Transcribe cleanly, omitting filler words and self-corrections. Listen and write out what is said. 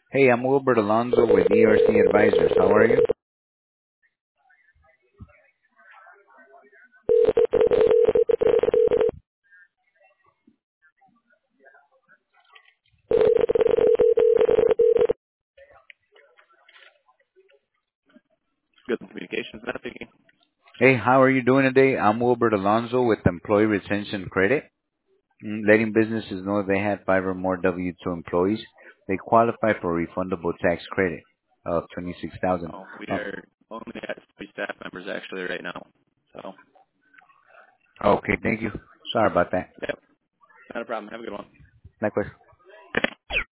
Hey, I'm Wilbert Alonso with ERC Advisors. How are you? Good communications, not speaking. Hey, how are you doing today? I'm Wilbert Alonso with Employee Retention Credit, letting businesses know if they had 5 or more W-2 employees, they qualify for a refundable tax credit of 26,000. Oh, we are only at 3 staff members actually right now. So, Okay, thank you. Sorry about that. yep, not a problem. Have a good one. Likewise.